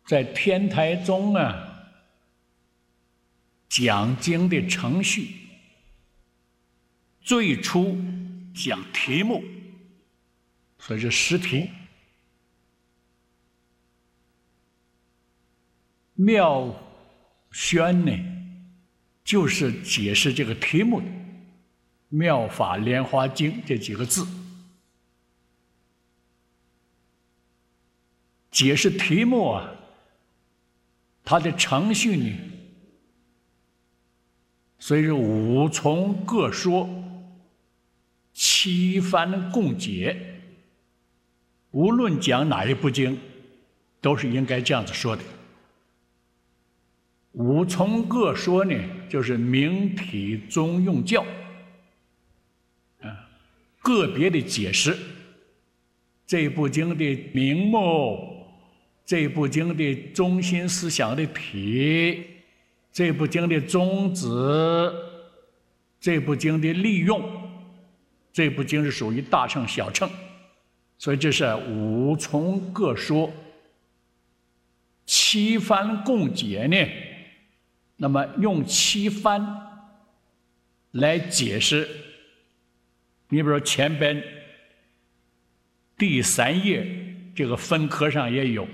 在天台宗啊，讲经的程序，最初讲题目，所以是实题。妙宣呢，就是解释这个题目的《妙法莲华经》这几个字。解释题目啊，它的程序呢，所以是五从各说，七番共解。无论讲哪一部经，都是应该这样子说的。五从各说呢，就是明体宗用教，个别的解释这部经的名目，这部经的中心思想的体，这部经的宗旨，这部经的利用，这部经是属于大乘小乘，所以这是五从各说，七番共解呢。那么用七番来解释，你比如说前边第3页这个分科上也有，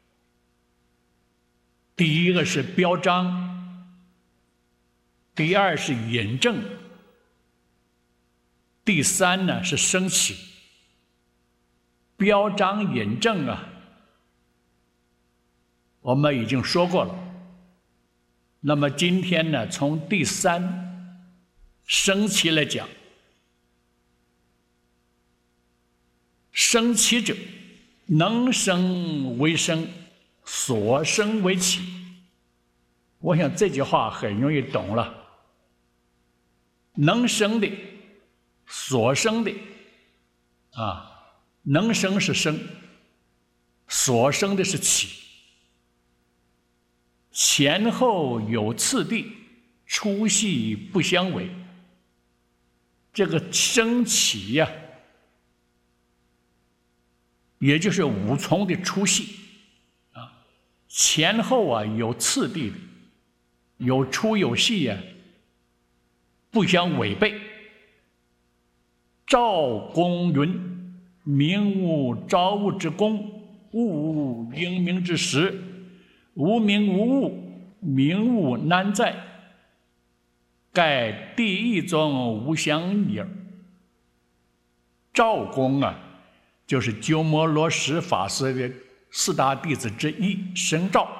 第一个是标章，第二是引证，第三呢是升起。标章引证啊，我们已经说过了。那么今天呢，从第3升起来讲，升起者，能生为生，所生为起。我想这句话很容易懂了。能生的，所生的，能生是生，所生的是起。前后有次第，出系不相违。这个升起呀，也就是五从的出系前后啊有次第的，有出有系呀，不相违背。赵公云：明无朝物之功，物无应明之时，无名无物，名物难在，盖第一宗无相也。赵公啊，就是鸠摩罗什法师的4大弟子之一，生赵。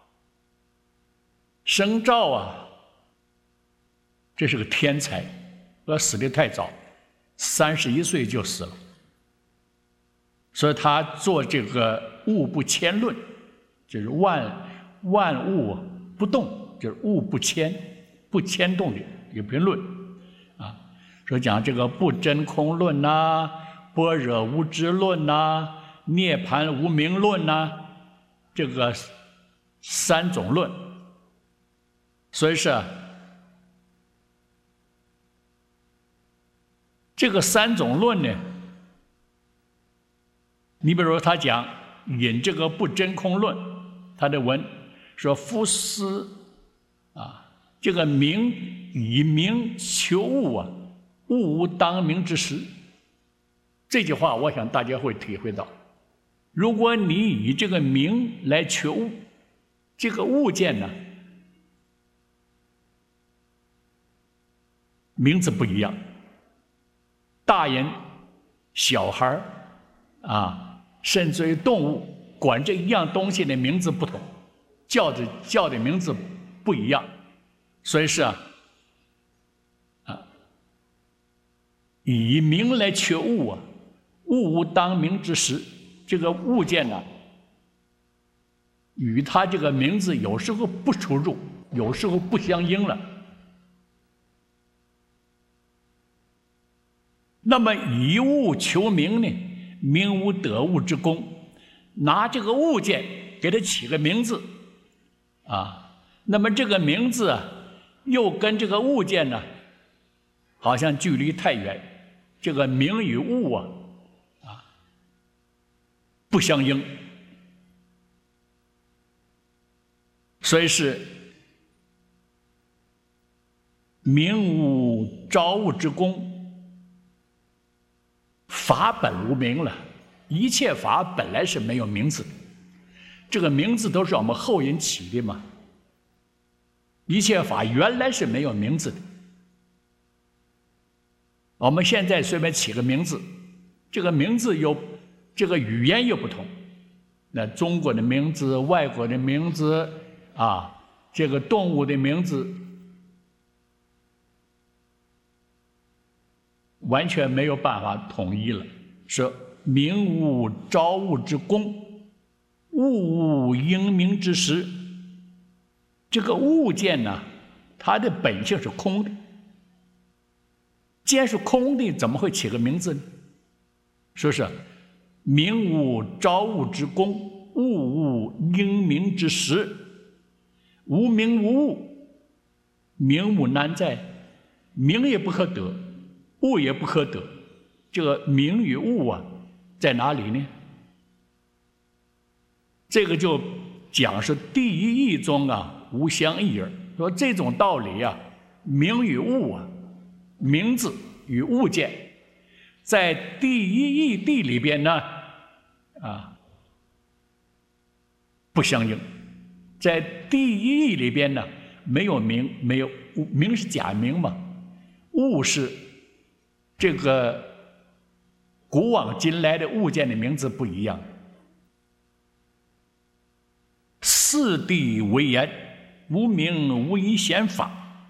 生赵啊，这是个天才，死得太早，31岁就死了。所以他做这个物不迁论，就是万物不动，就是物不迁，不迁动的一篇论说讲这个不真空论呐，般若无知论呐，涅槃无明论呐，这个3种论。所以是这个3种论呢，你比如说他讲引这个不真空论，他的文说夫思这个名以名求物啊，物无当名之时。这句话我想大家会体会到，如果你以这个名来求物，这个物件呢名字不一样，大人小孩甚至于动物管这一样东西的名字不同，叫的名字不一样。所以是以名来求物啊，物无当名之时。这个物件呢，与它这个名字有时候不出入，有时候不相应了。那么以物求名呢，名无得物之功。拿这个物件给它起个名字那么这个名字又跟这个物件呢好像距离太远，这个名与物不相应。 所以是名无朝物之功，法本无名了。一切法本来是没有名字的，这个名字都是我们后人起的嘛。一切法原来是没有名字的，我们现在随便起个名字，这个名字有这个语言又不同，那中国的名字、外国的名字啊，这个动物的名字，完全没有办法统一了。说名无朝物之功，物无应名之实。这个物件呢，它的本性是空的。既然是空的，怎么会起个名字呢？是不是？名无朝物之功，物无应名之实。无名无物，名无难在，名也不可得，物也不可得。这个名与物啊，在哪里呢？这个就讲是第一义中啊，无相异耳。说这种道理啊，名与物啊，名字与物件，在第一义谛里边呢，不相应。在第一义里边呢，没有名，没有物，名是假名嘛，物是这个古往今来的物件的名字不一样。四谛为言，无名无一显法，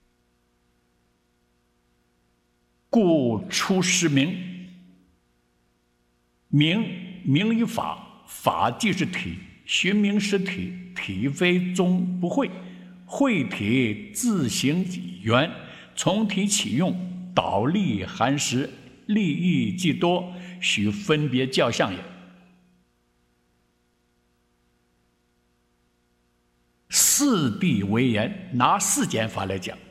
故出实名。名于法，法即是体，寻名实体，体非宗不会，会体自行己缘，从体起用，导利含实，利益既多，须分别较相也。四谛为言，拿世间法来讲，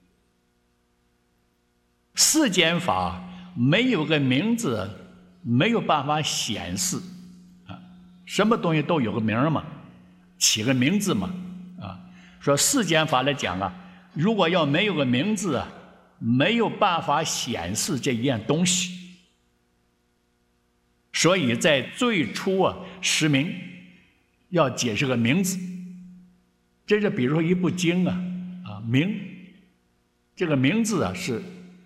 世间法没有个名字，没有办法显示啊，什么东西都有个名嘛，起个名字嘛啊。说世间法来讲啊，如果要没有个名字啊，没有办法显示这一样东西。所以在最初啊，实名要解释个名字。这就比如说一部经啊，名，这个名字啊是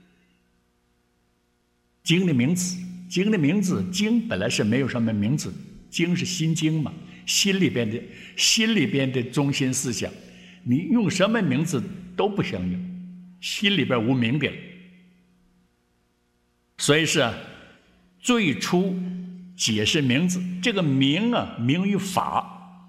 经的名字，经的名字，经本来是没有什么名字，经是心经嘛，心里边的中心思想，你用什么名字都不相应，心里边无名的了。所以是最初解释名字，这个名啊，名于法。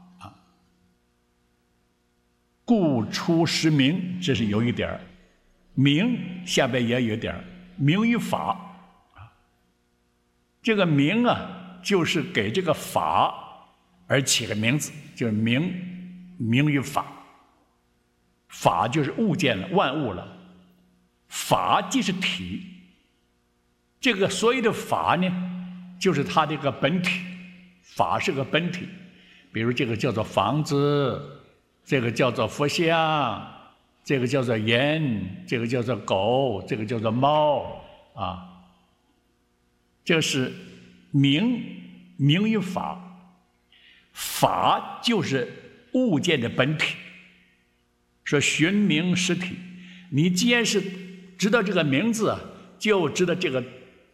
故出实名，这是有一点儿，名下边也有一点儿，名于法啊。这个名啊，就是给这个法而起个名字，就是名于法。法就是物件了，万物了。法即是体，这个所有的法呢，就是它这个本体。法是个本体，比如这个叫做房子。这个叫做佛像，这个叫做人，这个叫做狗，这个叫做猫啊。这是名于法，法就是物件的本体。说寻名实体，你既然是知道这个名字啊，就知道这个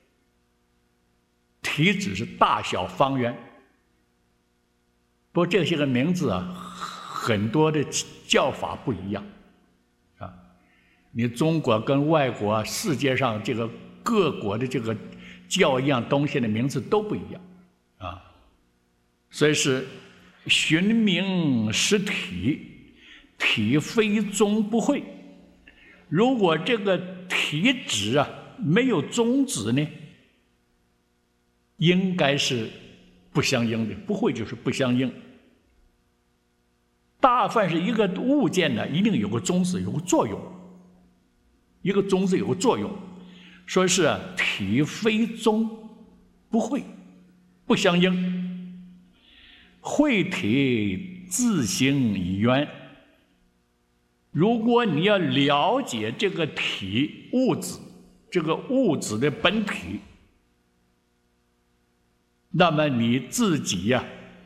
体指是大小方圆。不过这些个名字啊，很多的叫法不一样啊，你中国跟外国世界上这个各国的这个叫一样东西的名字都不一样啊，所以是寻名实体，体非宗不会。如果这个体指啊没有宗旨呢，应该是不相应的，不会就是不相应。大凡是一个物件呢，一定有个宗旨，有个作用。一个宗旨有个作用，说是体非宗不会，不相应。会体自行以渊。如果你要了解这个体物质，这个物质的本体，那么你自己呀，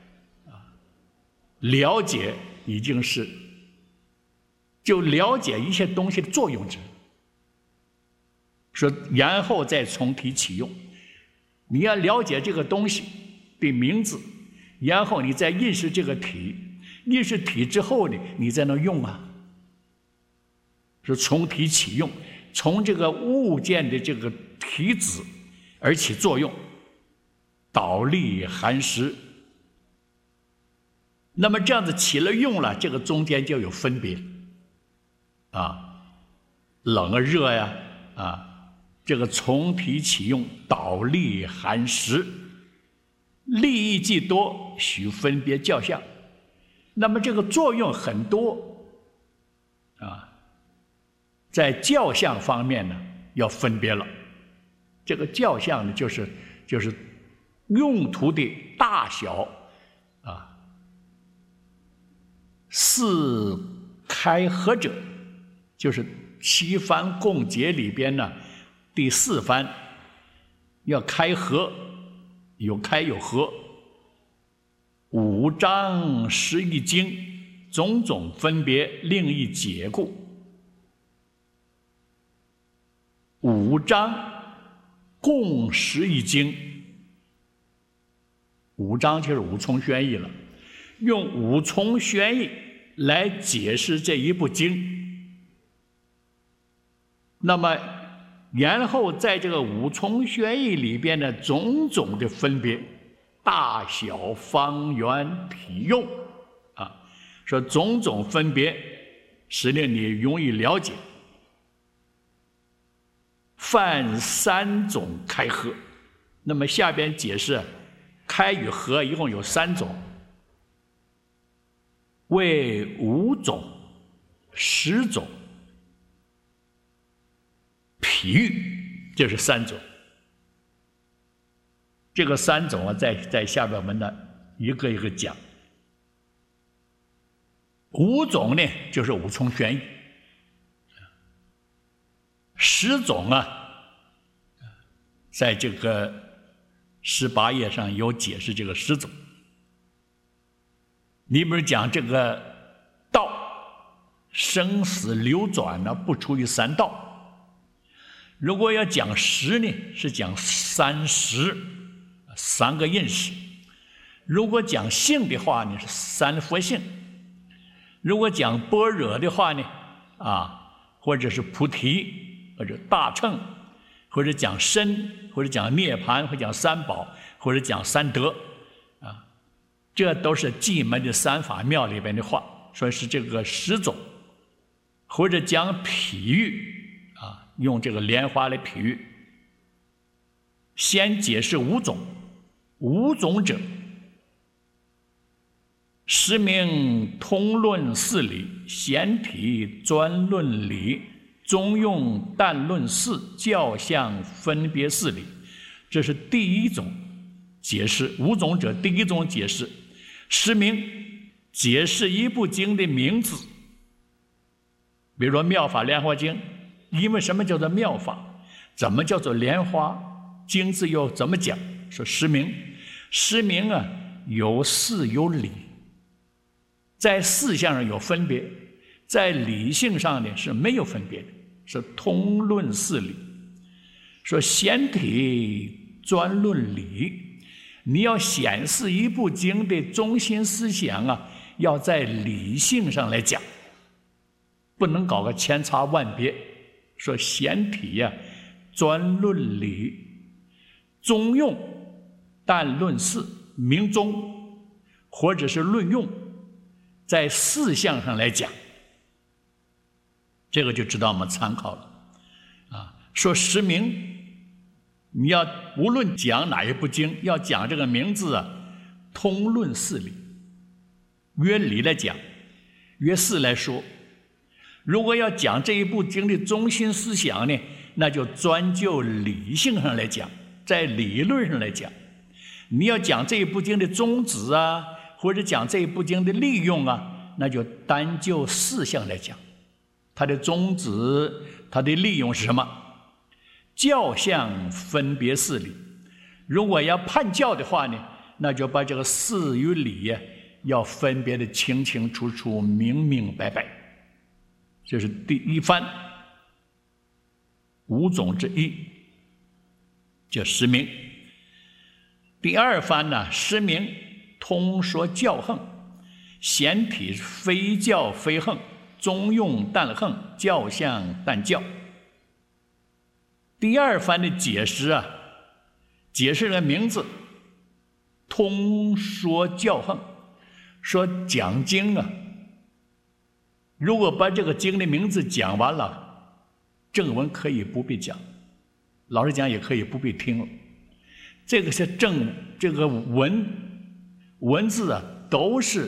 了解已经是就了解一些东西的作用者。说然后再从体起用，你要了解这个东西的名字，然后你再认识这个体，认识体之后呢，你才能用啊。是从体起用，从这个物件的这个体质而起作用，导力含实。那么这样子起了用了，这个中间就有分别啊，冷啊热呀这个从体起用，导力含实，利益既多，须分别较相。那么这个作用很多在较相方面呢，要分别了。这个较相呢，就是用途的大小四开合者，就是七番共解里边呢，第四番要开合，有开有合。五章11经，种种分别，另一解故。五章共11经，五章就是五重宣义了，用五重宣义来解释这一部经。那么然后在这个五重宣义里边的种种的分别，大小方圆体用说种种分别使得你容易了解。犯三种开合，那么下边解释开与合一共有3种，为5种、10种、譬喻，这是3种。这个3种在下边我们呢一个一个讲。5种呢就是五重宣义，10种在这个18页上有解释这个10种。你比如讲这个道，生死流转呢不出于3道。如果要讲10呢，是讲30，3个认识。如果讲性的话呢，是3佛性。如果讲般若的话呢，或者是菩提，或者大乘，或者讲身，或者讲涅槃，或者讲三宝，或者讲三德这都是寂门的3法妙里边的话，说是这个10种。或者讲譬喻用这个莲花来譬喻。先解释5种，5种者，实名通论4理，显体专论理，中用但论事，较相分别4理。这是第一种解释。5种者第一种解释，实名解释一部经的名字。比如说妙法莲花经，因为什么叫做妙法，怎么叫做莲花，经字又怎么讲，说实名。实名有事有理，在事项上有分别，在理性上呢是没有分别的，是通论4理。说显体专论理，你要显示一部经的中心思想要在理性上来讲，不能搞个千差万别。说显体专论理，中用但论事，明中或者是论用，在事项上来讲，这个就知道我们参考了说实名，你要无论讲哪一部经，要讲这个名字通论4理，约理来讲，约事来说。如果要讲这一部经的中心思想呢，那就专就理性上来讲，在理论上来讲。你要讲这一部经的宗旨或者讲这一部经的利用啊，那就单就4项来讲。它的宗旨，它的利用是什么？教相分别事理。如果要判教的话呢，那就把这个事与理要分别的清清楚楚、明明白白。这是第一番5种之一，叫实名。第二番呢，实名通说教横，显体非教非横，中用但横，教相但教。第二番的解释啊，解释了名字，通说教横，说讲经啊，如果把这个经的名字讲完了，正文可以不必讲，老实讲也可以不必听了。这个是这个文字啊，都是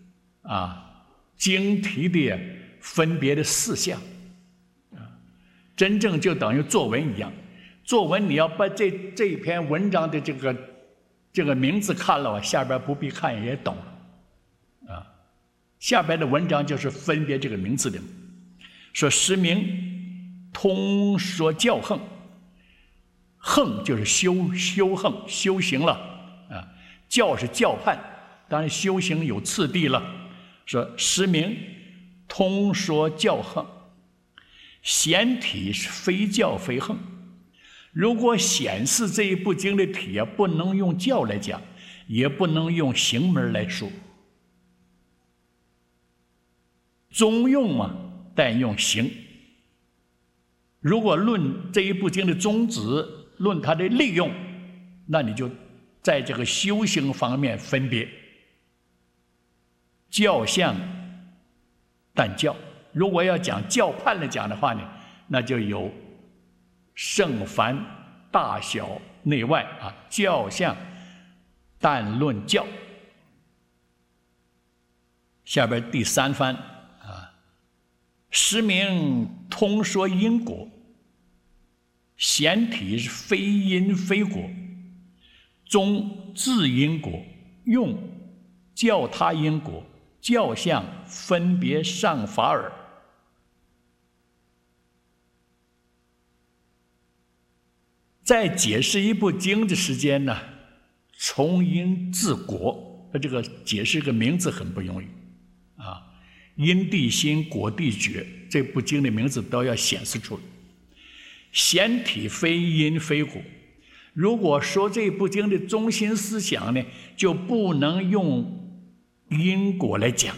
经题的分别的4项，真正就等于作文一样。作文你要把这一篇文章的这个名字看了，下边不必看也懂了下边的文章就是分别这个名字的。说实名通说教横，横就是修横修行了教是教判，当然修行有次第了。说实名通说教横，显体是非教非横。如果显示这一部经的体不能用教来讲，也不能用行门来说，中用但用行。如果论这一部经的宗旨，论它的利用，那你就在这个修行方面分别教相但教。如果要讲教判来讲的话呢，那就有圣凡大小内外教相但论教。下边第3番实名通说因果，显体是非因非果，中治因果，用教他因果，教相分别上法耳。在解释一部经的时间呢，从因治果，这个解释个名字很不容易因地心，果地觉，这部经的名字都要显示出来。显体非因非果，如果说这部经的中心思想呢，就不能用因果来讲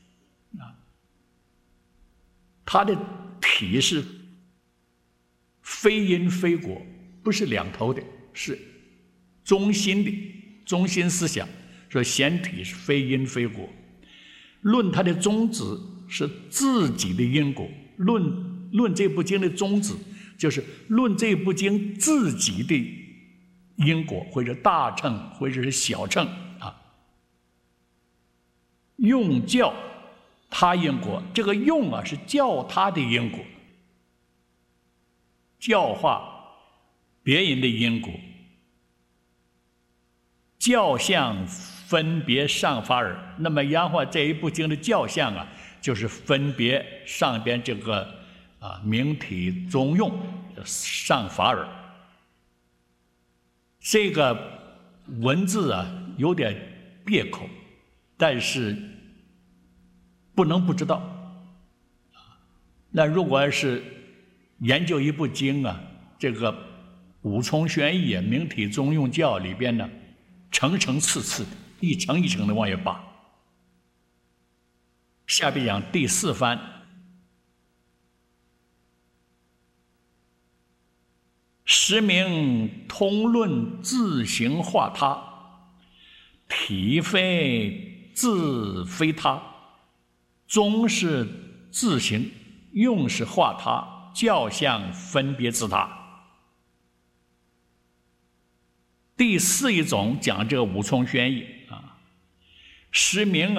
它的体是非因非果，不是两头的，是中心的中心思想。说显体是非因非果，论它的宗旨是自己的因果，论这部经的宗旨就是论这部经自己的因果，或者大乘或者是小乘用教他因果，这个用是教他的因果，教化别人的因果，教相分别上法耳。那么杨化这一部经的教相就是分别上边这个明体中用上法耳。这个文字有点别口，但是不能不知道那如果是研究一部经这个五重玄义明体中用教里边呢，层层次次的，一层一层的往下扒。下边讲第4番，实名通论自行化他，体非自非他，宗是自行，用是化他，教相分别自他。第4一种讲这个五重玄义实名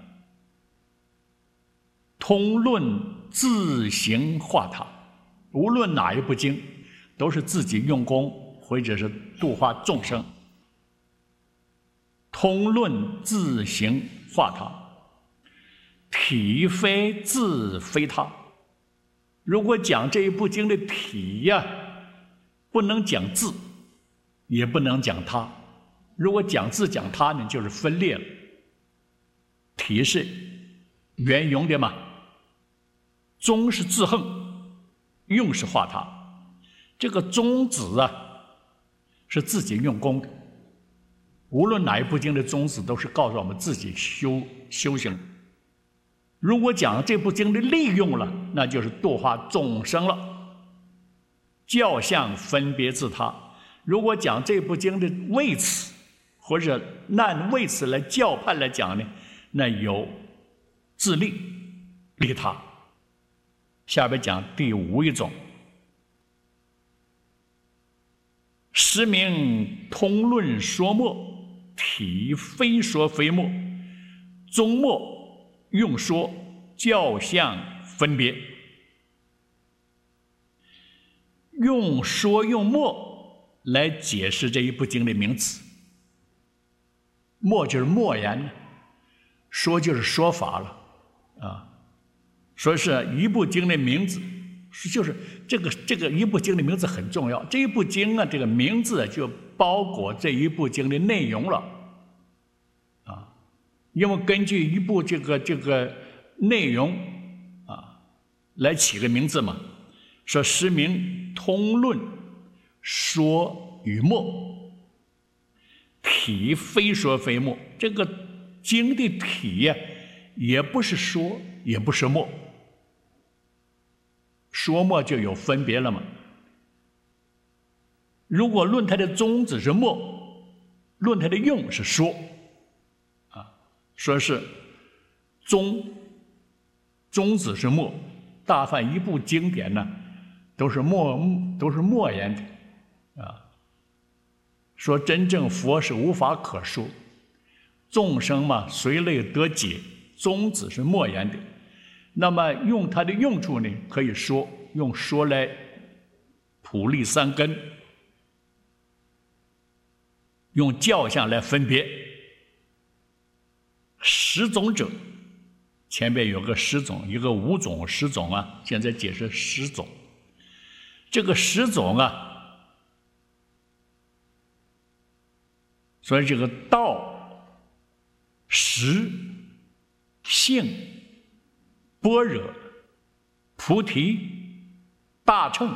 通论自行化他，无论哪一部经都是自己用功或者是度化众生， 通论自行化他，体非自非他。如果讲这一部经的体呀，不能讲自，也不能讲他。如果讲自讲他呢，就是分裂了。体是圆融的嘛，中是自横，用是化他。这个宗旨啊，是自己用功的。无论哪一部经的宗旨，都是告诉我们自己修行。如果讲这部经的利用了，那就是度化众生了。教相分别自他。如果讲这部经的为此，或者按为此来教判来讲呢，那有自利利他。下边讲第五一种，实名通论说末，体非说非末，中末用说，教相分别。用说用末来解释这一部经的名词。末就是默言，说就是说法了啊。所以是一部经的名字，就是这个一部经的名字很重要。这一部经啊，这个名字就包裹这一部经的内容了啊。因为根据一部这个内容啊来起个名字嘛。说实名通论说与默，体非说非默。这个经的体呀，也不是说，也不是默。说默就有分别了嘛。如果论它的宗旨是默，论它的用是说啊，说是宗旨是默。大梵一部经典呢，都是默言的啊。说真正佛是无法可说，众生嘛随类得解，宗旨是默言的。那么用它的用处呢，可以说用说来普利三根，用教相来分别。十种者，前边有个十种，一个五种十种啊，现在解释十种。这个十种啊，所以这个道、实、性、般若、菩提、大乘、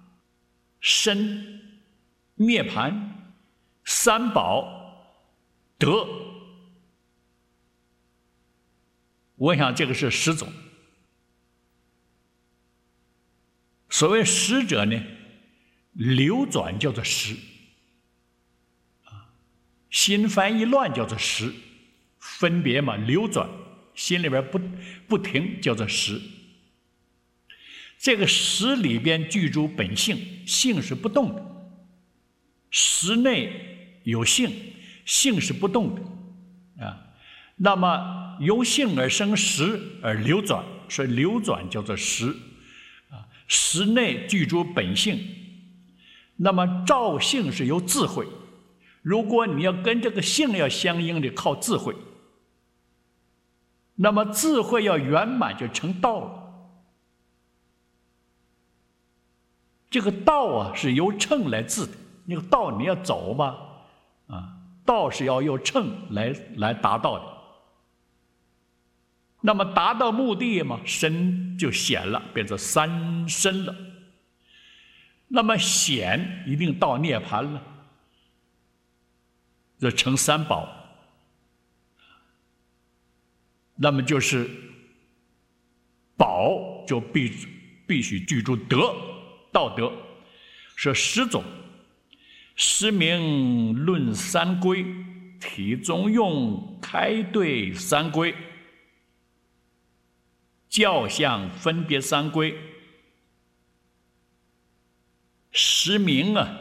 身、涅盘、三宝、德，我想这个是十种。所谓十者呢，流转叫做十，心烦意乱叫做十，分别嘛，流转，心里边不停叫做十。这个十里边具足本性，性是不动的；十内有性，性是不动的啊。那么由性而生实而流转，所以流转叫做实啊。实内具足本性，那么照性是由智慧。如果你要跟这个性要相应的靠智慧，那么智慧要圆满就成道了。这个道啊是由乘来治的，那个道你要走嘛，啊，道是要用乘来达到的。那么达到目的嘛，身就显了，变成三身了。那么显一定到涅盘了，就成三宝。那么就是宝就必须具足德，道德。说十种，实名论三归，体中用开对三归，教相分别三归。实名啊，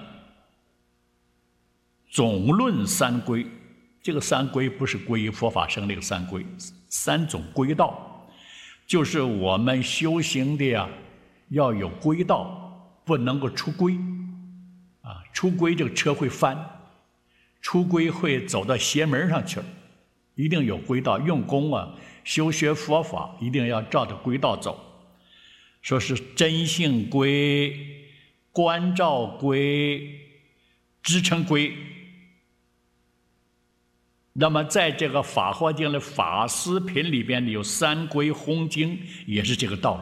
总论三归。这个三归不是归于佛法僧那个三归，三种归道，就是我们修行的呀，要有归道，不能够出归啊！出归这个车会翻， 出轨会走到邪门上去了，一定有轨道。用功啊，修学佛法一定要照着轨道走。说是真性归、观照归、支撑归。那么在这个法华经的法师品里边有三归弘经，也是这个道理。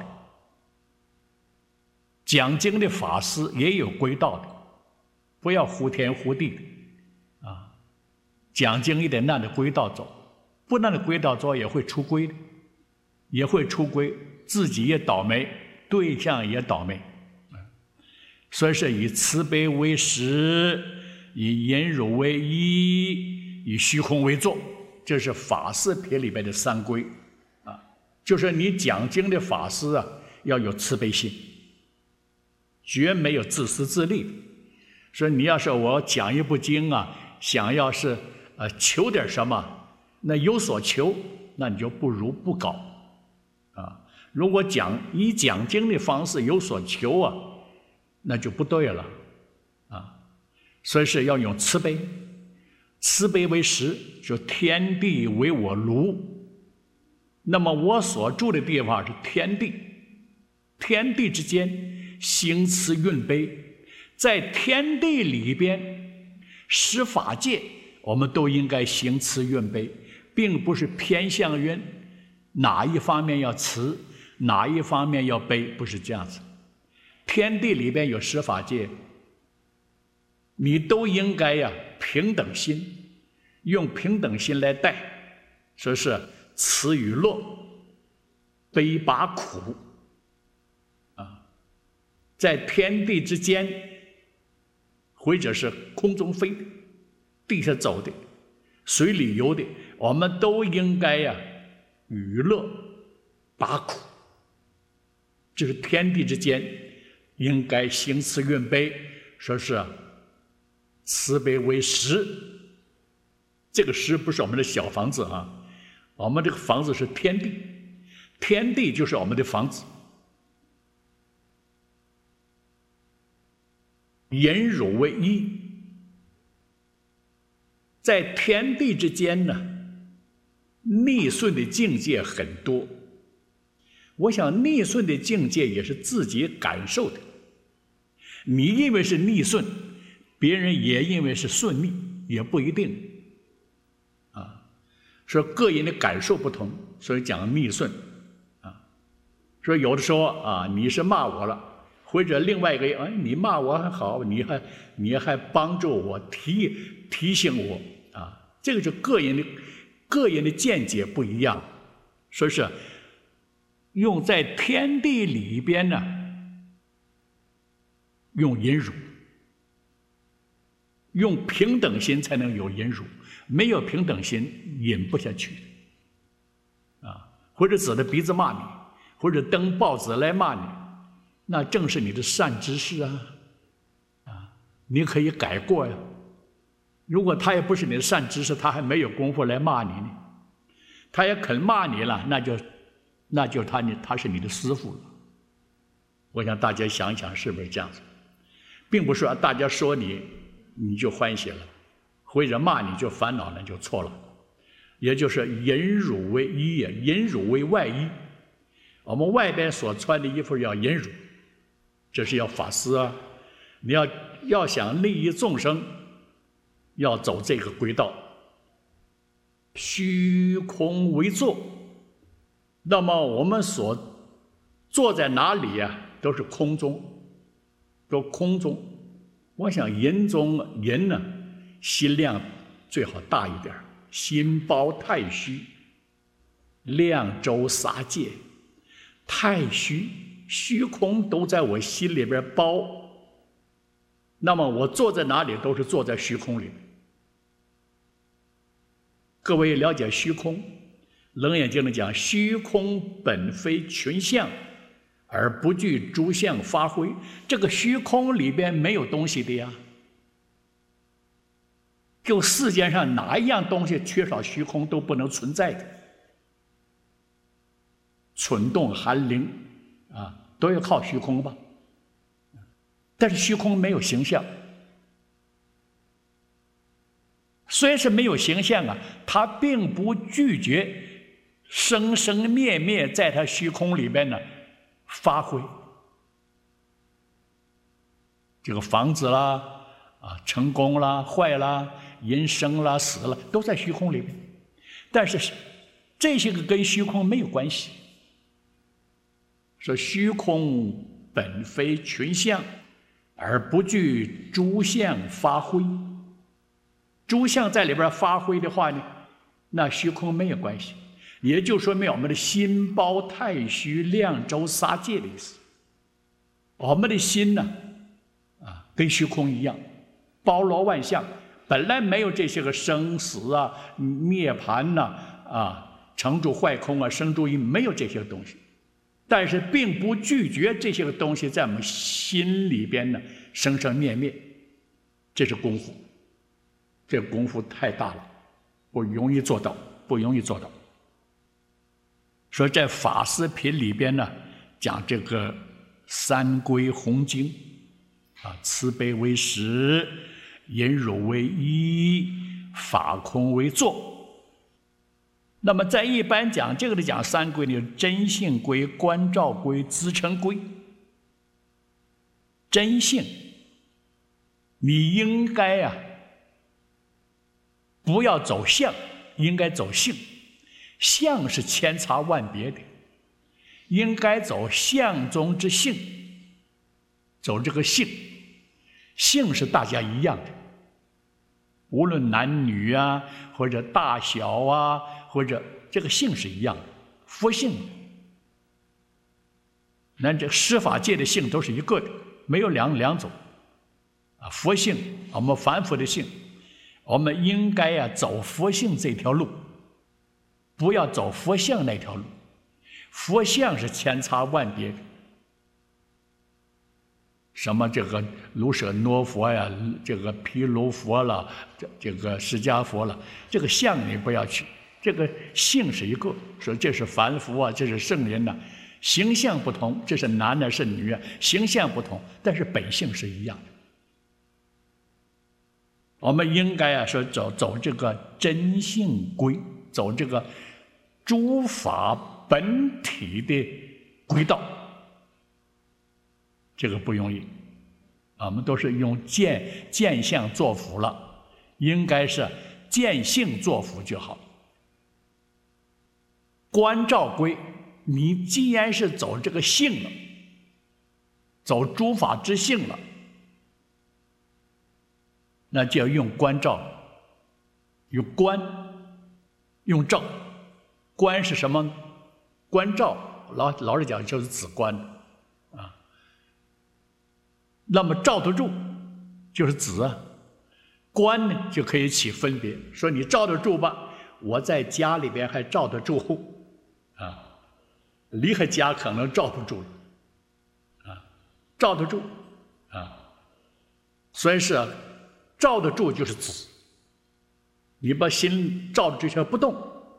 讲经的法师也有归道的，不要忽天忽地的啊！讲经一定按着轨道走，不按着轨道走也会出轨的，也会出轨，自己也倒霉，对象也倒霉。所以是以慈悲为实，以忍辱为依，以虚空为座，这是法师品里边的三归啊。就是你讲经的法师啊，要有慈悲心，绝没有自私自利。说你要是我讲一部经啊，想要是求点什么，那有所求，那你就不如不搞啊。如果以讲经的方式有所求啊，那就不对了啊。所以是要用慈悲，慈悲为实，说天地为我庐。那么我所住的地方是天地，天地之间行慈运悲，在天地里边十法界，我们都应该行慈运悲，并不是偏向于哪一方面要慈，哪一方面要悲，不是这样子。天地里边有十法界，你都应该平等心，用平等心来待，说是慈与乐，悲拔苦啊，在天地之间，或者是空中飞的，地下走的，水里游的，我们都应该与乐拔苦。这是天地之间应该行慈运悲，说是慈悲为实。这个实不是我们的小房子啊，我们这个房子是天地，天地就是我们的房子。忍辱为一，在天地之间呢，逆顺的境界很多。我想逆顺的境界也是自己感受的，你因为是逆顺，别人也因为是顺逆，也不一定啊。说个人的感受不同，所以讲逆顺啊。说有的时候啊，你是骂我了，或者另外一个人，你骂我还好，你还帮助我，提醒我啊，这个就个人的见解不一样，所以是用在天地里边呢，用忍辱，用平等心才能有忍辱，没有平等心忍不下去啊，或者指着鼻子骂你，或者登报纸来骂你，那正是你的善知识啊，你可以改过呀。如果他也不是你的善知识，他还没有功夫来骂你呢，他也肯骂你了，那就他是你的师父了。我想大家想一想，是不是这样子？并不是说大家说你就欢喜了，或者骂你就烦恼了，就错了。也就是忍辱为一，忍辱为外衣。我们外边所穿的衣服要忍辱，这是要法师啊。你要想利益众生，要走这个轨道。虚空为座，那么我们所坐在哪里都是空中，都空中。我想人中人呢，心量最好大一点，心包太虚，量周撒界，太虚虚空都在我心里边包，那么我坐在哪里都是坐在虚空里。各位了解虚空，楞严经里讲，虚空本非群相，而不具诸相发挥。这个虚空里边没有东西的呀，就世间上哪一样东西缺少虚空都不能存在的，蠢动寒灵啊，都要靠虚空吧。但是虚空没有形象， 虽是没有形象啊，它并不拒绝生生灭灭在它虚空里边呢发挥。这个房子啦，成功啦，坏啦，人生啦，死了，都在虚空里边。但是这些个跟虚空没有关系。说虚空本非群相，而不具诸相发挥。诸相在里边发挥的话呢，那虚空没有关系。也就说明我们的心包太虚，量周撒界的意思。我们的心呢，跟虚空一样，包罗万象，本来没有这些个生死啊、涅槃呐、成住坏空啊、生住因，没有这些个东西。但是并不拒绝这些个东西在我们心里边呢生生灭灭，这是功夫。这个功夫太大了，不容易做到，不容易做到。说在法师品里边呢，讲这个三归弘经，慈悲为实，忍辱为一，法空为坐。那么在一般讲这个的讲三归呢，真性归、观照归、资成归。真性，你应该不要走相，应该走性。相是千差万别的，应该走相中之性，走这个性。性是大家一样的，无论男女啊，或者大小啊，或者这个性是一样的，佛性。那这施法界的性都是一个的，没有两种。佛性，我们凡夫的性，我们应该走佛性这条路。不要走佛相那条路，佛相是千差万别的。什么这个卢舍那佛呀，这个毗卢佛了，这个释迦佛了，这个相你不要去，这个性是一个。说这是凡夫啊，这是圣人呐，形象不同，这是男的是女啊，形象不同，但是本性是一样的。我们应该说走这个真性归，走这个诸法本体的轨道，这个不容易。我们都是用见相作辅了，应该是见性作辅就好。观照归，你既然是走这个性了，走诸法之性了，那就要用观照，用观，用照。观是什么？观照，老实讲就是止观啊。那么照得住就是止啊，观呢就可以起分别，说你照得住吧，我在家里边还照得住啊，离开家可能照不住啊，照得住啊，所以是照得住就是止，你把心照着这些不动。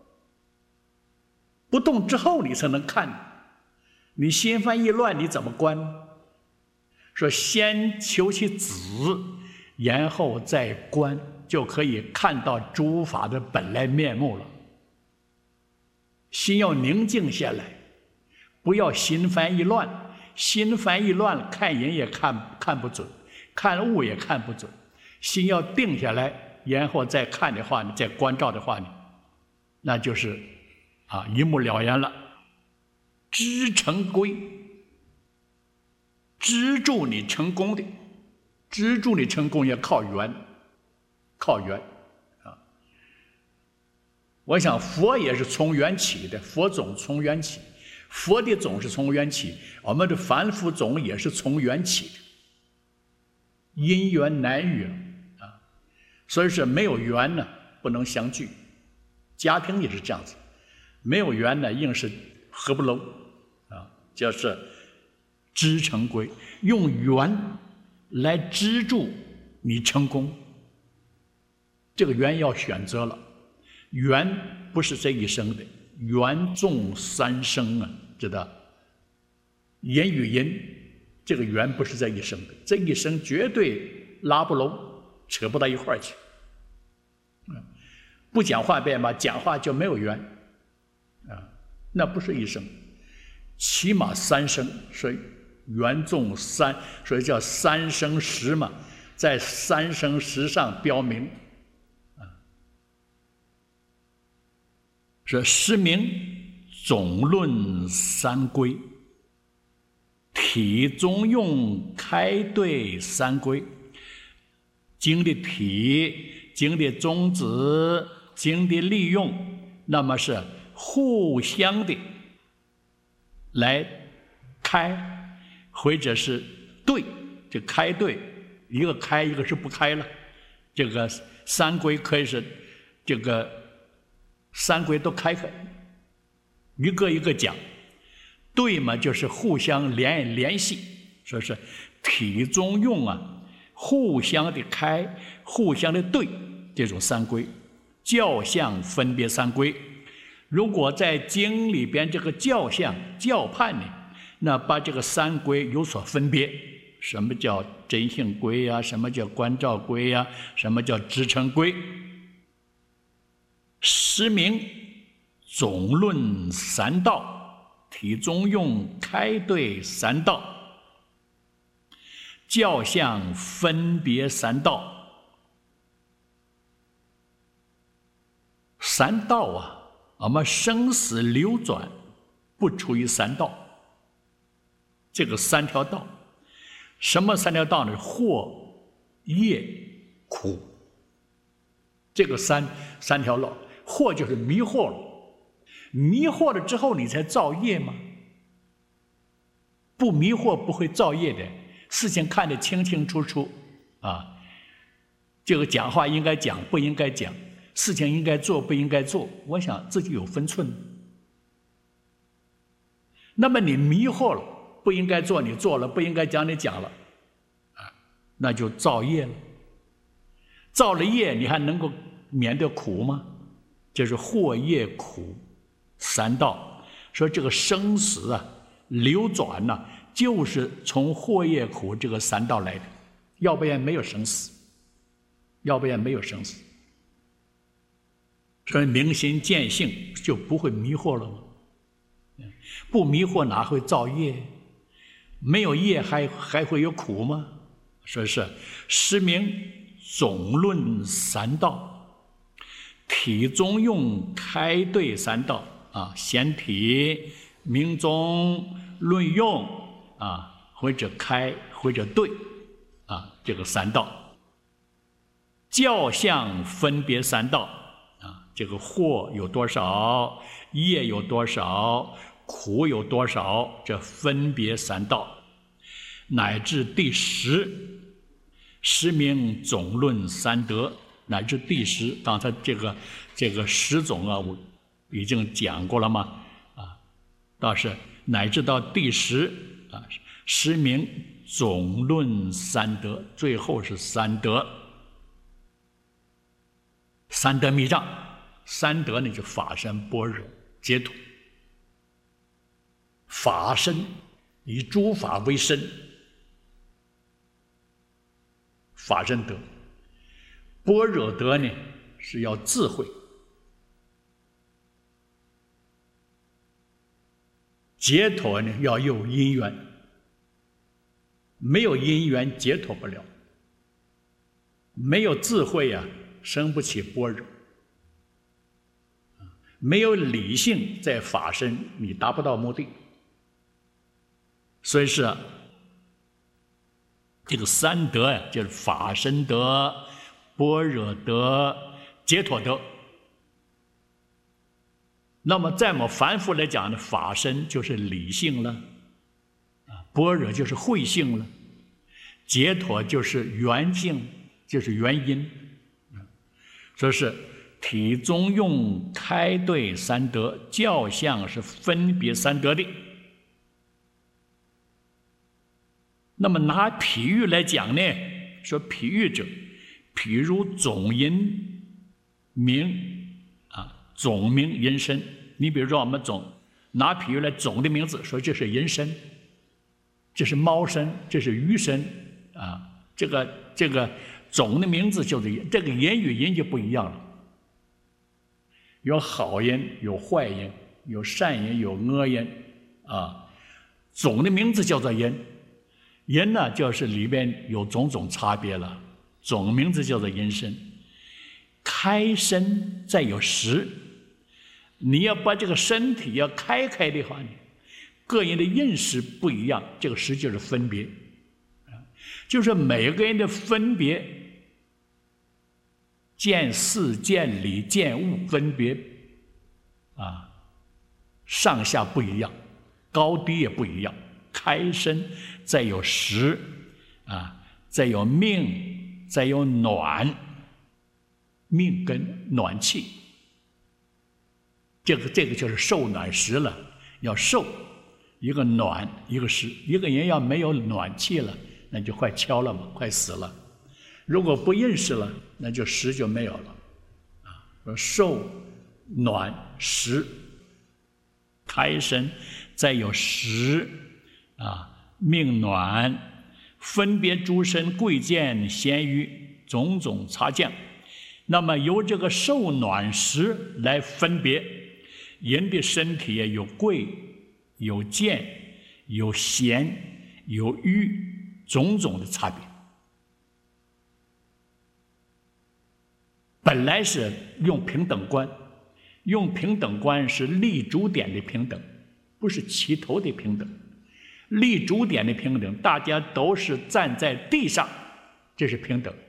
不动之后你才能看，你心烦意乱你怎么观？说先求其止，然后再观，就可以看到诸法的本来面目了。心要宁静下来，不要心烦意乱。心烦意乱，看人也看不准，看物也看不准。心要定下来，然后再看的话呢，再观照的话呢，那就是一目了然了。知成归，资助你成功的，资助你成功也靠缘，靠缘啊！我想佛也是从缘起的，佛种从缘起，佛的种是从缘起，我们的凡夫种也是从缘起的，因缘难遇啊！所以说没有缘呢，不能相聚，家庭也是这样子。没有缘呢，硬是合不拢啊！就是知成归，用缘来资助你成功。这个缘要选择了，缘不是这一生的，缘纵三生啊，知道？人与人这个缘不是这一生的，这一生绝对拉不拢，扯不到一块儿去。 不讲话变嘛，讲话就没有缘，那不是一声，起码3声，所以缘众3，所以叫3声实嘛，在3声实上标明，说实名总论三归，体中用开对三归，经的体、经的宗旨、经的利用，那么是互相的来开，或者是对，就开对，一个开，一个是不开了。这个三归可以是这个三归都开开，一个一个讲。对嘛，就是互相联系，说是体中用啊，互相的开，互相的对，这种三归，教相分别三归。如果在经里边这个教相教判呢，那把这个三归有所分别，什么叫真性归呀？什么叫观照归呀？什么叫支撑归？实名总论三道。体中用开对三道，教相分别三道。三道啊，我们生死流转不出于三道。这个3条道，什么3条道呢？惑、业、苦。这个三条道，惑就是迷惑了。迷惑了之后，你才造业吗？不迷惑不会造业的，事情看得清清楚楚啊。这个讲话应该讲，不应该讲；事情应该做，不应该做。我想自己有分寸。那么你迷惑了，不应该做你做了，不应该讲你讲了，那就造业了。造了业，你还能够免得苦吗？就是惑业苦。三道说这个生死啊流转呢，就是从惑业苦这个三道来的，要不然没有生死，所以明心见性就不会迷惑了吗？不迷惑哪会造业？没有业还会有苦吗？所以是实名总论三道，体中用开对三道。显体、明宗、论用或者开或者对这个三道。教相分别三道这个惑有多少，业有多少，苦有多少，这分别三道，乃至第10，实名总论三德，乃至第10。刚才这个10种我已经讲过了吗？倒是乃至到第10实名总论三德，最后是三德。三德密藏，三德呢就法身、般若、解脱。法身以诸法为身，法身德；般若德呢是要智慧。解脱呢要有因缘，没有因缘解脱不了，没有智慧生不起般若，没有理性在法身你达不到目的。所以是这个三德就是法身德、般若德、解脱德。那么在我们凡夫来讲呢，法身就是理性了，般若就是慧性了，解脱就是缘性，就是原因。所以是体中用开对三德，教相是分别三德的。那么拿譬喻来讲呢，说譬喻者，譬如总因名总名因身。你比如说我们拿譬喻来总的名字，说这是人身，这是猫身，这是鱼身这个总的名字就是这个人与人就不一样了。 有好因，有坏因，有善因，有恶因啊。总的名字叫做因，因呢就是里边有种种差别了，总名字叫做因身。开身再有实，你要把这个身体要开的话呢，个人的认识不一样，这个实就是分别，就是每个人的分别，见事、见理、见物分别啊，上下不一样，高低也不一样。开身再有实啊，再有命，再有暖，命跟暖气，这个就是受暖实了。要受一个暖一个实，一个人要没有暖气了，那就快敲了嘛，快死了。如果不认识了，那就实就没有了啊。说受暖实，开身再有实啊，命暖，分别诸身贵贱贤愚种种差将。那么由这个受暖实来分别人的身体，有贵有贱有贤有愚种种的差别。本来是用平等观，用平等观是立足点的平等，不是齐头的平等。立足点的平等，大家都是站在地上，这是平等。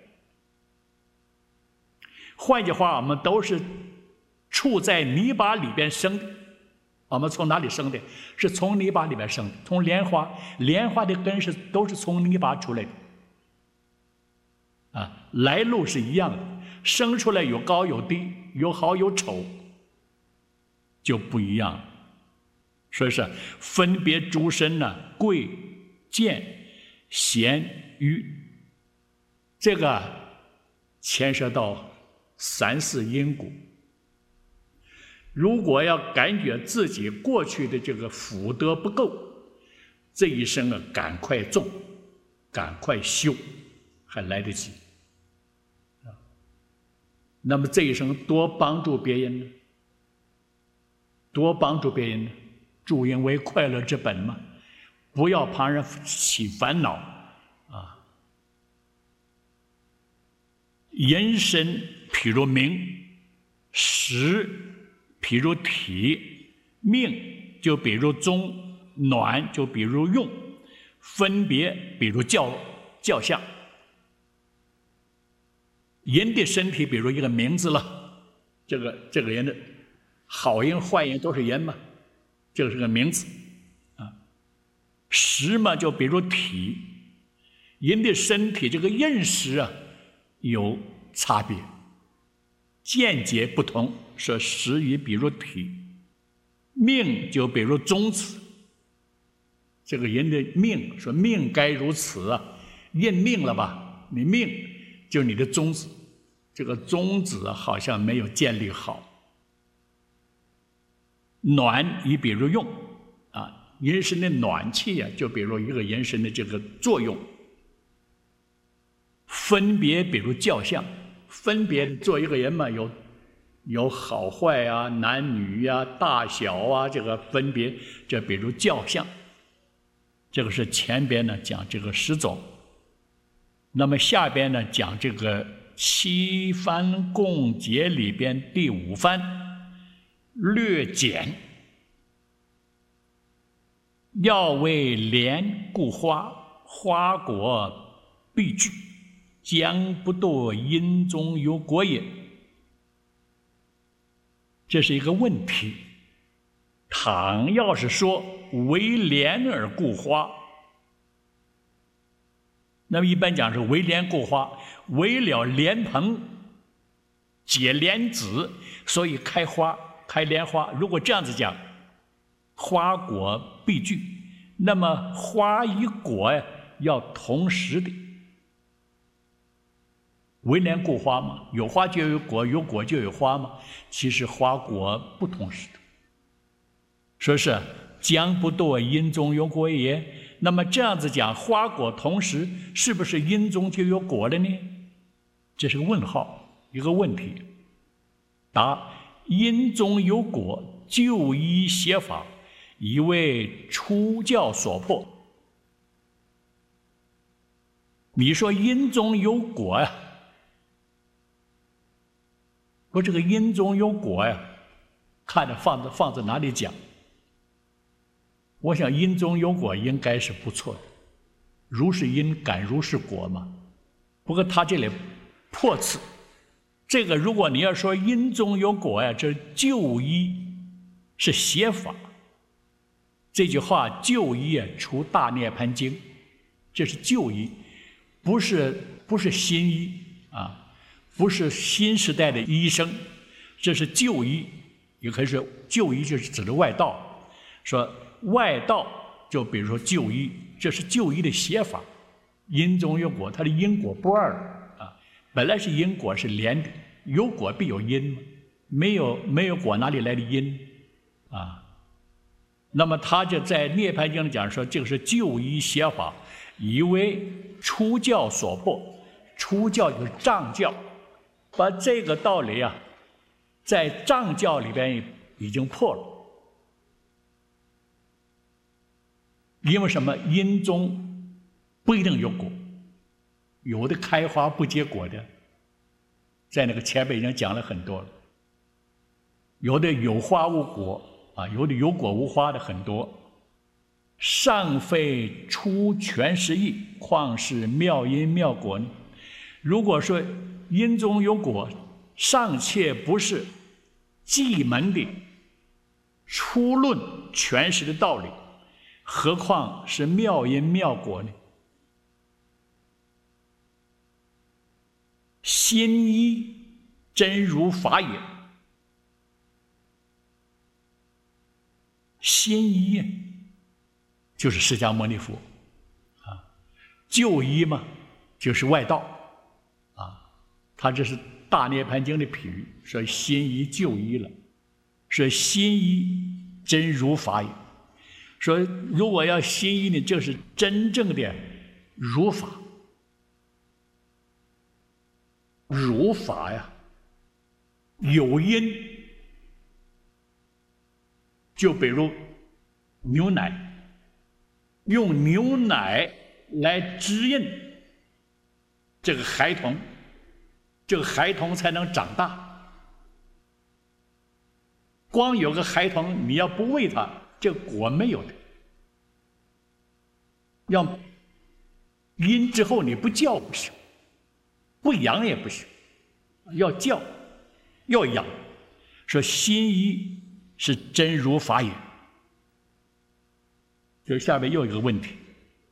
换句话，我们都是处在泥巴里边生的。我们从哪里生的？是从泥巴里边生的。从莲花，莲花的根都是从泥巴出来的。啊，来路是一样的，生出来有高有低，有好有丑，就不一样了。所以说，分别诸身呢，贵贱贤愚，这个牵涉到三世因果。如果要感觉自己过去的这个福德不够，这一生啊，赶快种，赶快修，还来得及。那么这一生多帮助别人呢？多帮助别人呢？助人为快乐之本嘛，不要旁人起烦恼啊。人身譬如名，实譬如体，命就比如宗，暖就比如用，分别比如教相。人的身体比如一个名字了，这个人的好人坏人都是人嘛，这个是个名字啊。实嘛就比如体，人的身体这个认识啊有差别，见解不同，说实与比如体。命就比如宗旨，这个人的命，说命该如此啊，认命了吧？你命就是你的宗旨，这个宗旨好像没有建立好。暖以比如用啊，人身的暖气啊，就比如一个人身的这个作用。分别比如教相，分别做一个人嘛，有好坏啊，男女啊，大小啊，这个分别，这比如教相。这个是前边呢讲这个10种，那么下边呢讲这个7番共解里边第5番略简。要为莲故花，花果必具，将不堕因中有果也。这是一个问题。倘要是说为莲而故花，那么一般讲是为莲故花，为了莲蓬结莲子，所以开花开莲花。如果这样子讲，花果必具，那么花与果要同时的。为莲故花嘛，有花就有果，有果就有花嘛。其实花果不同时的，说是将不堕因中有果也。那么这样子讲，花果同时，是不是因中就有果了呢？这是个问号，一个问题。答： 因中有果，就依邪法，以为出教所迫。你说因中有果呀？不，这个因中有果呀，看着放在哪里讲？我想因中有果应该是不错的，如是因感如是果嘛。不过他这里破次，这个如果你要说因中有果呀，这就依是邪法。这句话就依啊，除大涅盘经，这是就依，不是新依啊。不是新时代的医生，这是旧医，也可以说旧医就是指的外道。说外道就比如说旧医，这是旧医的写法。因中有果，它的因果不二啊。本来是因果是连的，有果必有因，没有果哪里来的因啊？那么他就在《涅盘经》里讲说，这个是旧医写法，以为出教所迫。出教就是藏教。把这个道理啊，在藏教里边已经破了。因为什么？因中不一定有果，有的开花不结果的，在那个前辈已经讲了很多了。有的有花无果啊，有的有果无花的很多。尚非出全实义，况是妙因妙果呢？如果说因中有果，尚且不是寂门的初论全实的道理，何况是妙因妙果呢？心一真如法也。心一就是释迦牟尼佛啊，就一嘛就是外道啊。他这是《大涅盘经》的譬喻，说心一就一了，说心一真如法也。说如果要心一呢，这是真正的如法。如法呀，有因，就比如牛奶，用牛奶来滋润这个孩童，这个孩童才能长大。光有个孩童，你要不喂他，这果没有的。要因之后你不教不行，不养也不行，要教，要养。说心一是真如法也。就下面又一个问题，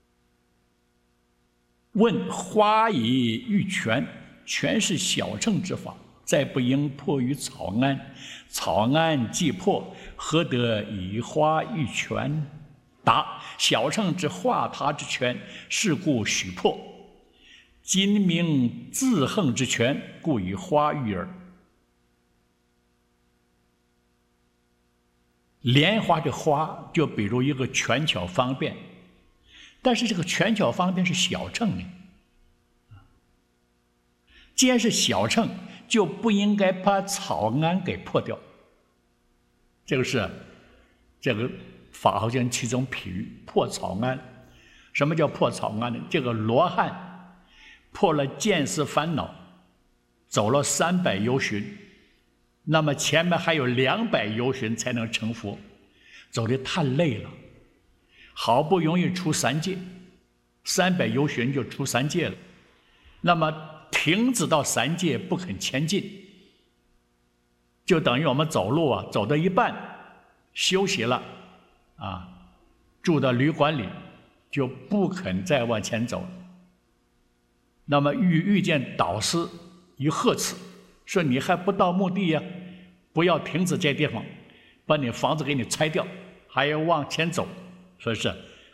问花以喻权，权是小乘之法，再不应迫于草庵，草庵既破，何得以花喻权？答：小乘之化他之权，是故许破。今明自横之权，故以花喻耳。莲花的花，就比如一个权巧方便，但是这个权巧方便是小乘的。既然是小乘，就不应该把草庵给破掉。这个是这个法华经其中譬喻破草庵。什么叫破草庵呢？这个罗汉破了见思烦恼，走了300由旬，那么前面还有200由旬才能成佛，走得太累了，好不容易出3界，300由旬就出3界了，那么停止到3界不肯前进，就等于我们走路啊，走到一半休息了啊，住到旅馆里就不肯再往前走了。那么遇见导师一呵斥，说你还不到目的呀，不要停止这地方，把你房子给你拆掉，还要往前走。说是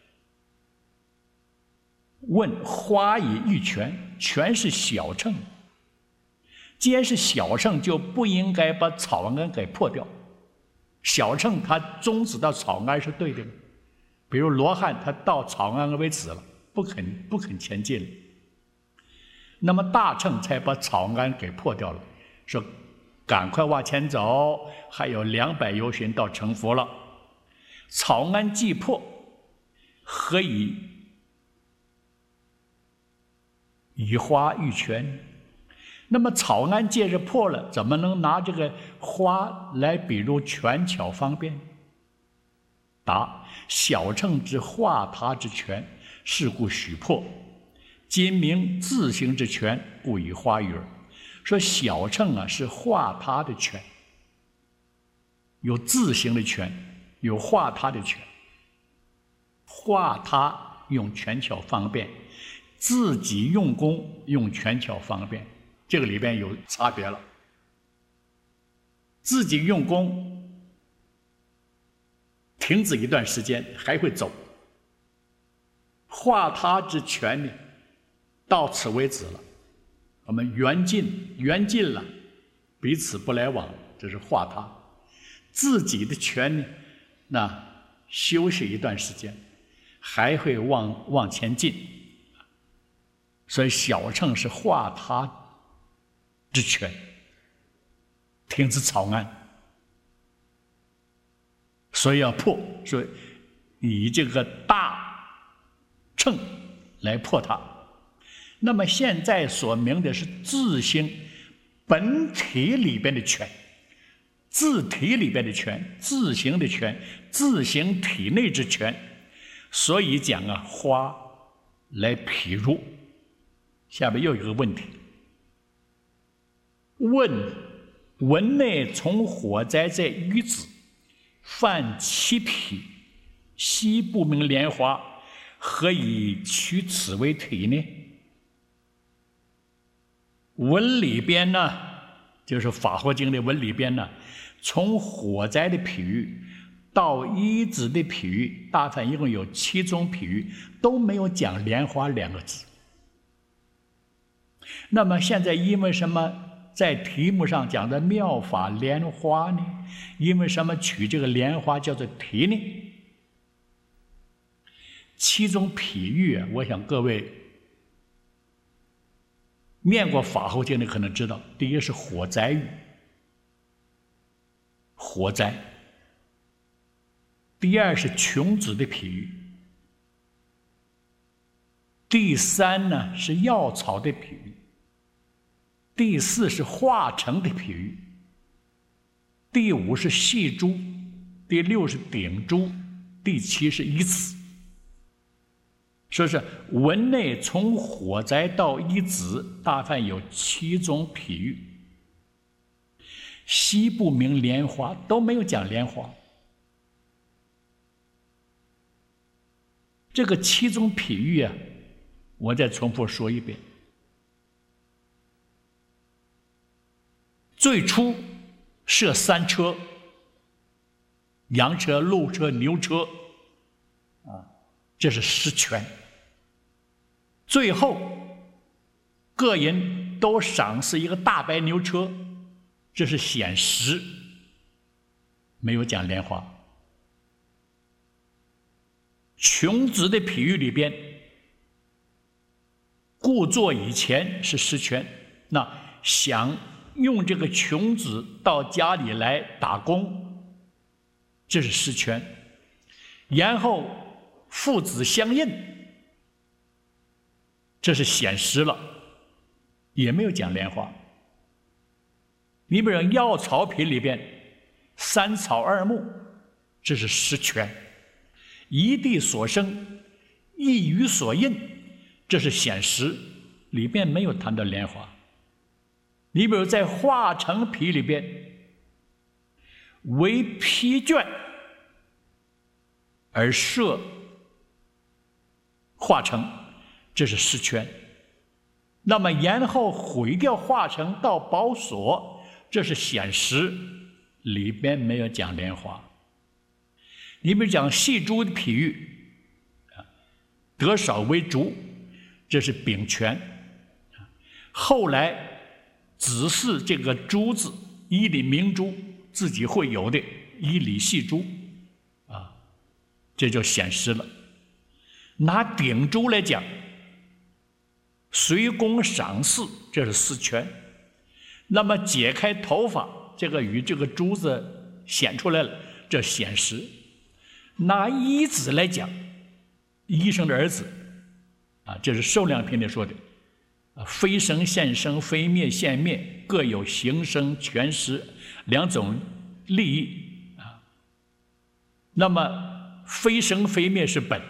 问花以喻权，权是小乘，既然是小乘，就不应该把草庵给破掉。小乘他终止到草庵是对的，比如罗汉他到草庵为止了，不肯前进了，那么大乘才把草庵给破掉了。说赶快往前走，还有200由旬到成佛了。草庵既破，何以以花喻泉？那么草庵既是破了，怎么能拿这个花来比如权巧方便？答：小乘之化他之权，是故许破。今明自行之权，故以花喻耳。说小乘啊是化他的权，有自行的权，有化他的权。化他用权巧方便，自己用功用权巧方便，这个里边有差别了。自己用功停止一段时间还会走，化他之权呢，到此为止了，我们缘尽了，彼此不来往，这是化他。自己的权呢，那休息一段时间还会往前进。所以小乘是化他之权，停止草庵，所以要破，所以以这个大乘来破它。那么现在所明的是自性本体里边的权，自体里边的权，自行的权，自行体内之权。所以讲啊，花来譬如。下面又有一个问题，问文内从火灾在于子，犯其脾，悉不明莲花，何以取此为体呢？文里边呢，就是《法华经》的文里边呢，从火灾的譬喻到一子的譬喻，大概一共有7种譬喻，都没有讲莲花2个字。那么现在因为什么在题目上讲的妙法莲花呢？因为什么取这个莲花叫做题呢？7种譬喻啊，我想各位念过《法华经》的可能知道，第一是火灾喻，火灾；第二是穷子的譬喻；第3呢是药草的譬喻；第4是化成的譬喻；第5是细珠；第6是顶珠；第7是一子。说是文内从火灾到一子，大概有7种譬喻，悉不明莲花，都没有讲莲花。这个7种譬喻啊，我再重复说一遍。最初设3车，羊车、鹿车、牛车，这是实权。最后个人都赏赐一个大白牛车，这是显实，没有讲莲花。穷子的譬喻里边，故作以前是实权，那想用这个穷子到家里来打工，这是实权。然后父子相应，这是显实了，也没有讲莲花。你比如药草品里边3草2木，这是实权。一地所生，一鱼所应，这是显实，里边没有谈到莲花。你比如在化成皮里边，为批卷而设化成，这是实权。那么然后毁掉化成到宝所，这是显实，里边没有讲莲花。你比如讲细珠的譬喻，得少为竹，这是秉权。后来只是这个珠子，一粒明珠自己会有的一粒细珠，这就显实了。拿顶珠来讲，随公赏赐，这是私权。 那么解开头发，这个与这个珠子显出来了，这显实。拿一子来讲，医生的儿子啊，这是受量篇里说的非生现生，非灭现灭，各有形生全实两种利益啊。那么非生非灭是本，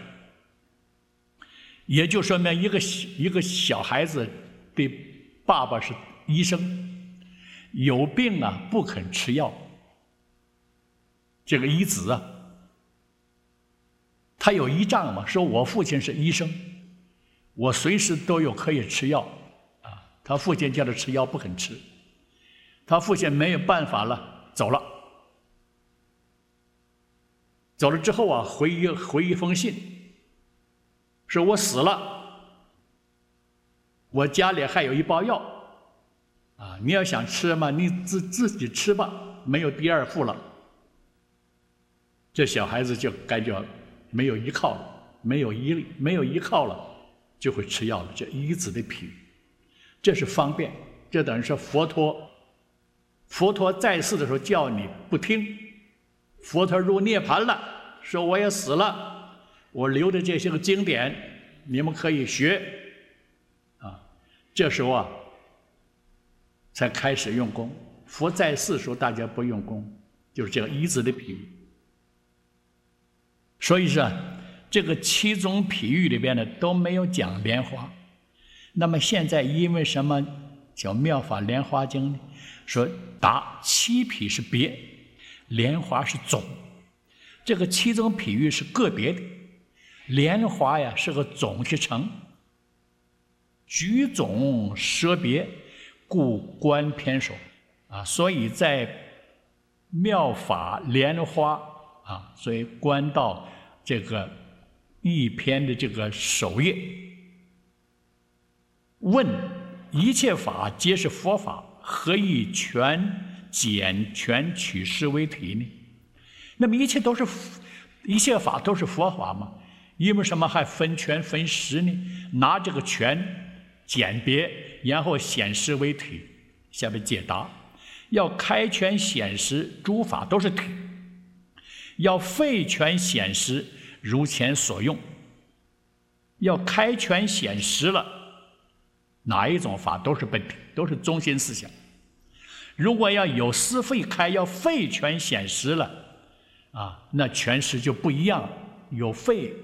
也就说明一个小孩子的爸爸是医生，有病啊不肯吃药，这个一子啊，他有依仗嘛，说我父亲是医生，我随时都有可以吃药啊。他父亲叫他吃药不肯吃，他父亲没有办法了，走了。走了之后啊，回一封信，说我死了，我家里还有一包药啊，你要想吃嘛，你自己吃吧，没有第二副了。这小孩子就感觉没有依靠了，没有依靠了，就会吃药了。这一子的比喻，这是方便。这等于说佛陀在世的时候叫你不听，佛陀入涅槃了，说我也死了，我留的这些个经典你们可以学啊。这时候啊才开始用功。佛在世的时候大家不用功，就是这个一子的比喻。所以说这个七种譬喻里边呢都没有讲莲花。那么现在因为什么叫《妙法莲华经》呢？说答七譬是别，莲花是总。这个七种譬喻是个别的，莲花呀是个总去成，举总舍别，故观偏首啊。所以在妙法莲花啊，所以观到这个一篇的这个首页，问一切法皆是佛法，何以全简全取实为体呢？那么一切法都是佛法吗？因为什么还分权分实呢？拿这个权简别，然后显实为体。下面解答：要开权显实，诸法都是体；要废权显实，如前所用。要开权显实了，哪一种法都是本体，都是中心思想。如果要有思废开，要废权显实了啊，那权实就不一样了。有废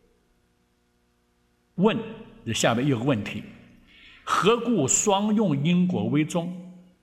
问下面一个问题：何故双用因果为宗？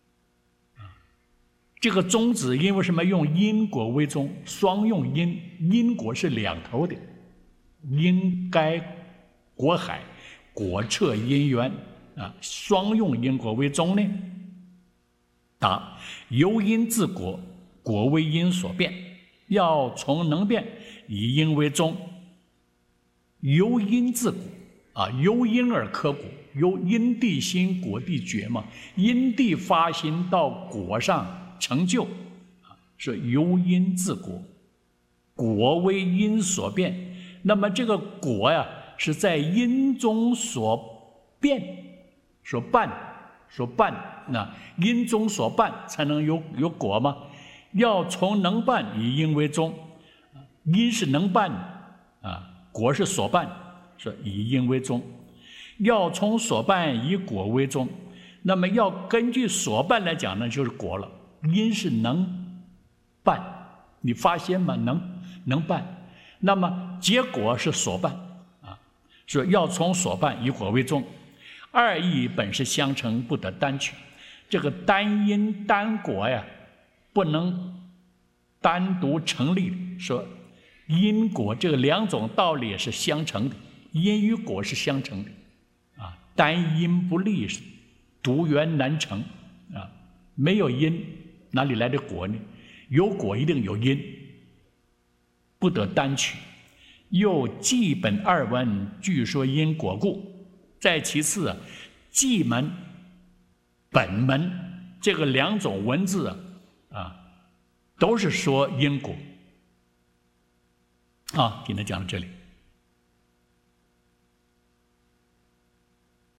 这个宗旨因为什么用因果为宗？双用因果是两头的，因该果海，果彻因缘啊。双用因果为宗呢？答：由因自果，果为因所变，要从能变，以因为宗。由因自果啊，由因而刻果，由因地心，果地觉嘛，因地发心到果上成就啊，是由因自果，果为因所变。那么这个果呀，是在因中所变，所办，那因中所办才能有果吗？要从能办，以因为宗。因是能办啊，果是所办，是以因为宗。要从所办以果为宗，那么要根据所办来讲呢，就是果了。因是能办，你发现吗？能办，那么结果是所办啊，所以要从所办以果为宗。二义本是相成，不得单取。这个单因单果呀，不能单独成立。说因果这个两种道理是相成的，因与果是相成的啊，单因不立，独缘难成啊。没有因哪里来的果呢？有果一定有因，不得单取。又记本二文据说因果故。再其次啊，记门、本门这个两种文字啊，都是说因果。今天讲到这里。